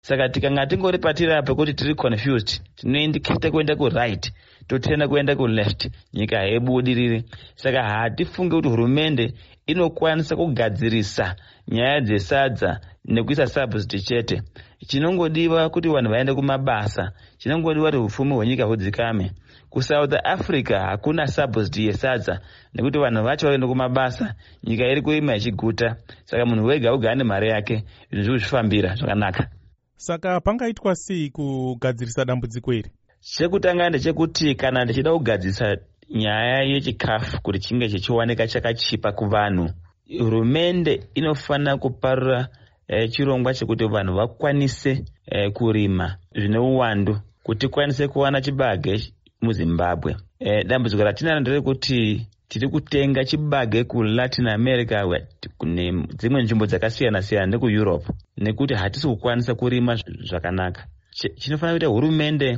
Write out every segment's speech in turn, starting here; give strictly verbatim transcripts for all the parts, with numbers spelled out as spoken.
Saka tikanga tingori patiri apa kuti tiri confused, tinoindikita kuenda ku right, totenda kuenda ku left, nyika haibudiriri. Saka hatifunge kuti hurumende inokwanisa kugadzirisa nyaya dzesadza nekuisa subsidy chete. Chinongodiwa kuti vanhu vaende kumabasa, chinongodiwa kuti upfumi hwenyika hudzikame. Ku South Africa hakuna subsidy yesadza nekuti vanhu vacho vaenda kumabasa, nyika iri kuima ichiguta. Saka munhu wega ugane mari yake, izvi zvifambira zvakanaka. Saka pangaitwa sei kugadzirisa dambudziko iri? Chekutanga ndechekuti kana ndichida kugadzirisa nyaya yechikafu kuti chinge chichiwanika chakachipa kuvanhu, hurumende inofanira kuparura eh, chirongwa chekuti vanhu vakwanise eh, kurima zvine uwandu kuti kwanise kuwana chibage muZimbabwe. Eh, dambudziko ratinaro nderekuti tiri kutenga chibage ku Latin America kune dzimwe nzvimbo dzakasiyana siyana neku Europe nekuti hatisi kukwanisa kurima zvakanaka. Chinofanira kuita hurumende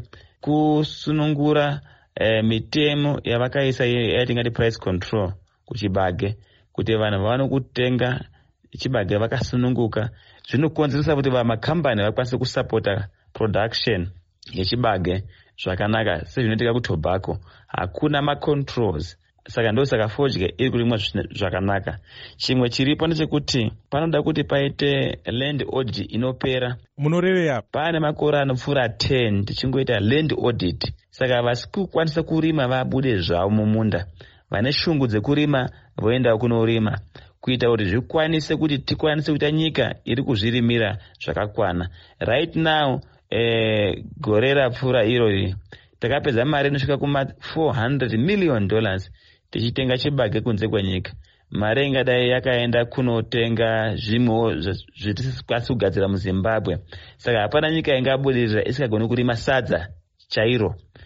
kusunungura eh, mitemo yavakaisa yatingati price control kuchibage kuti vanhu vaone kutenga chibage vakasununguka. Zvinokonzeresa kuti vamakambani vakwanise kusapota production yechibage zvakanaka sezvinoitika kuTobacco. Hakuna macontrols, saka ndo saka fodya iri kurimwa zvakanaka. Chimwe chiripo ndechekuti panoda kuti paite land audit inopera. Munoreveya pane makore anopfuura ten tichingoita land audit. Saka vasikukwanisa kurima vabude zvavo mumunda, vane shungu dzekurima voenda kunorima, kuita kuti zvikwanise kuti tikwanise kuita nyika iri kuzvirimira zvakakwana. Right now eh, gore rapfuura irori takapedza mari inosvika kuma four hundred million dollars tichitenga chibage kunze kwenyika. Mari ingadai yakaenda kunotenga zvimwewo zvetisikwanisi kugadzira muZimbabwe. Saka hapana nyika ingabudirira isikagoni kurima sadza chairo.